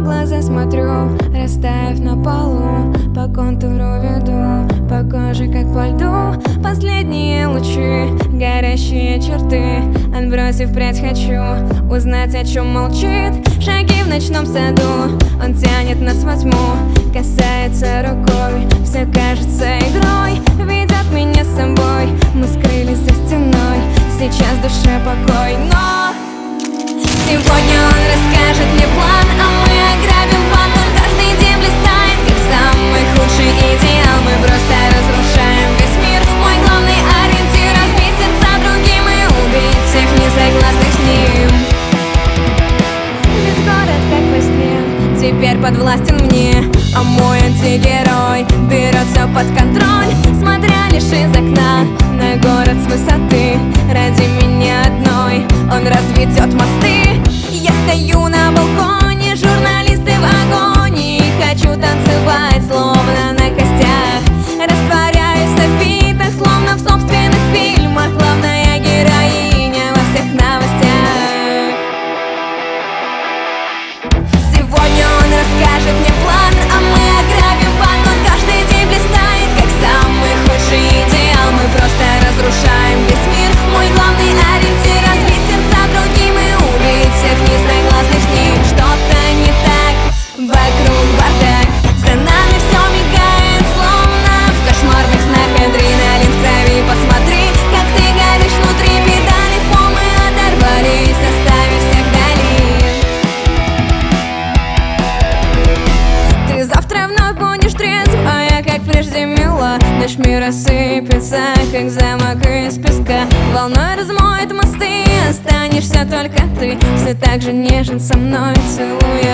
глаза смотрю, растаяв на полу, по контуру веду, по коже как по льду. Последние лучи, горящие черты, отбросив прядь, хочу узнать, о чем молчит. Шаги в ночном саду, он тянет нас во тьму, касается рукой, все кажется игрой. Ведет меня с собой, мы скрылись за стеной, сейчас в душе покой. Но сегодня он расскажет мне план, а мы ограбим банк. Он каждый день блистает, как самый худший идеал. Мы просто разрушаем весь мир. Мой главный ориентир — разбить сердца другим и убить всех несогласных с ним. Весь город как во сне теперь подвластен мне, а мой антигерой берет все под контроль, смотря лишь из окна на город с высоты. Ради меня одной он разведет мосты. Я стою на балконе, журналисты в агонии, хочу танцевать, словно на костях. Растворяюсь в софитах, словно в собственных фильмах, главная героиня во всех новостях. Сегодня он расскажет мне план, а мы ограбим банк. Он каждый день блистает, как самый худший идеал. Мы просто разрушаем весь мир. Мой главный ориентир — разбить сердца другим и убить всех несогласных с ним. Что-то не так, вокруг бардак, за нами все мигает, словно в кошмарных снах. Адреналин в крови, посмотри, как ты горишь внутри. Педали в пол мы оторвались, оставив всех вдали. Ты завтра вновь будешь трезвая, как прежде мила. Наш мир рассыпется, как замок из песка. Волной размоет мосты, останешься только ты. Все так же нежен со мной, целуя